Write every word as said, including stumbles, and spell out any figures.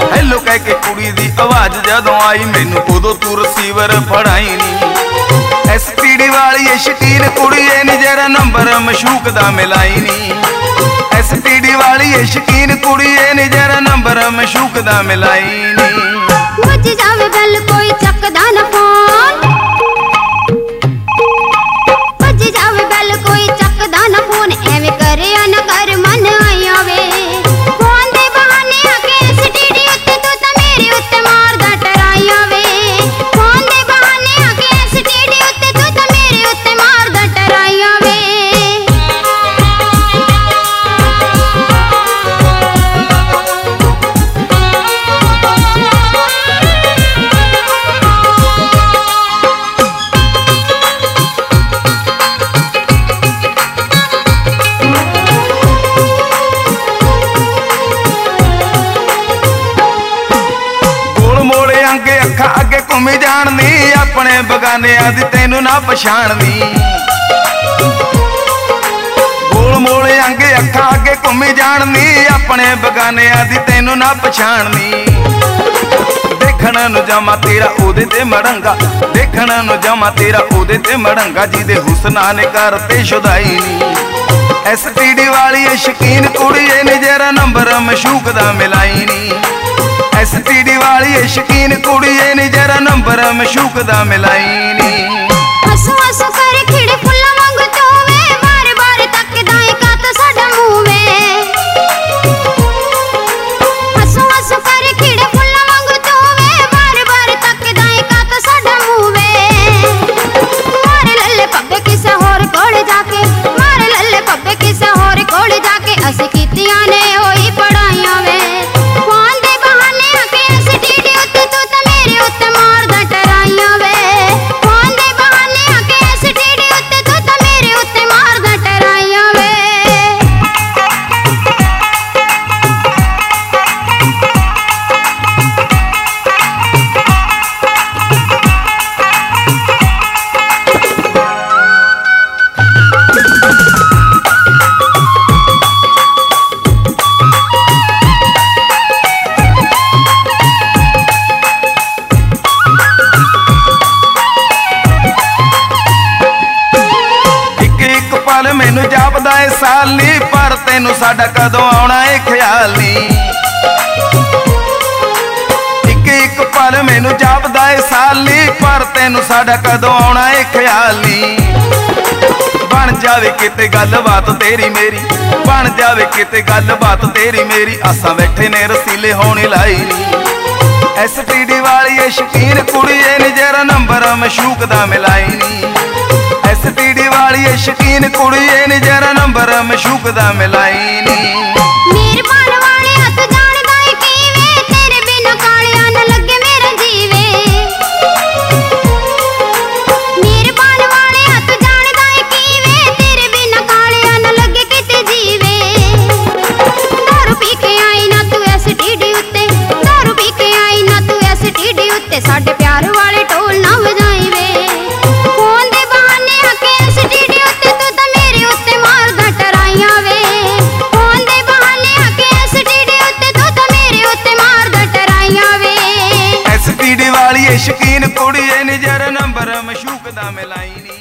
Hello कह के कुड़ी दी आवाज जदों आई मैनू उदों तू रिसीवर फड़ाई नी। एस टी डी वाली ए शकीन कुड़िए नी जरा नंबर मशूक दा मिलाई नी। एस टी डी वाली ए शकीन कुड़िए नी जरा नंबर मशूक दा मिलाई नी। बज जावे बेल कोई चकदा ना फोन, बज जावे बेल कोई चकदा ना फोन, एवें करे ना कर मन आई आवे। फोन दे बहाने आके एसटीडी उत्ते तू तां मेरे उत्ते मारदा टराई आवे। फोन दे बहाने आके एसटीडी उत्ते तू तां मेरे उत्ते मारदा टराई आवे। अगे घूमी जानी अपने बगाने दी तेनू ना पछाणनी। गोल मोले अंगे अखा अगे घूमी जानी अपने बगाने दी तेनू ना पछाणनी। देखण नू जामा तेरा ओदे ते मड़ंगा, देखण नू जामा तेरा ओदे ते मड़ंगा, जिदे हुसना ने करते शुदाई नी। एस टी डी वाली ए शकीन कुड़िए नी जरा नंबर मशूक दा मिलाई नी। एस टी डी वाली ए शकीन कुड़िए नी जरा नंबर मशूक दा मिलाई नी। हसू हसू कर खिड़े फुल्ला वांगू तोवे, बार बार तकदा ए कात साडा मूंह वे। हसू हसू कर खिड़े फुल्ला वांगू तोवे, बार बार तकदा ए कात साडा मूंह वे। मार लल्ले पब्बे किसे होर कोल जाके, मार लल्ले पब्बे किसे होर कोल जाके, असी कीतियां ने होई पढ़ाइयां वे। मैनू जापदा ए साल नी, पर तेनू साडा कदों आउणा ए ख्याल नी। इक इक पल मैनू जापदा ए साल नी, पर तेनू साडा कदों आउणा ए ख्याल नी। बन जावे किते गलबात तेरी मेरी, बन जावे किते गलबात तेरी मेरी, आसां बैठे ने रसीले होने लाई नी। एस टी डी वाली ए शकीन कुड़िए नी जरा नंबर मशूक दा मिलाई नी। एस टी डी वाली ए शकीन कुड़िए नी जरा नंबर मशूक दा मिलाई नी। मेहरबान वाले हथ जानदा ए कीवे, तेरे बिना कालिया न लगे मेरा जीवे। मेहरबान वाले हथ जानदा ए कीवे, तेरे बिना कालिया न लगे किते जीवे। दारू पी के आई ना तू एस टी डी उत्ते, दारू पी के आई ना तू एस टी डी उत्ते, साडे प्यार वाले ढोल ना वजाई वे। फोन दे बहाने आके एस टी डी उत्ते तू तां मेरे उत्ते मारदा टराइयां वे। फोन दे बहाने आके एस टी डी उत्ते तू तां मेरे उत्ते मारदा टराइयां वे। एस टी डी वाली ए शकीन कुड़िए नी जरा नंबर मशूक दा मिलाई नी।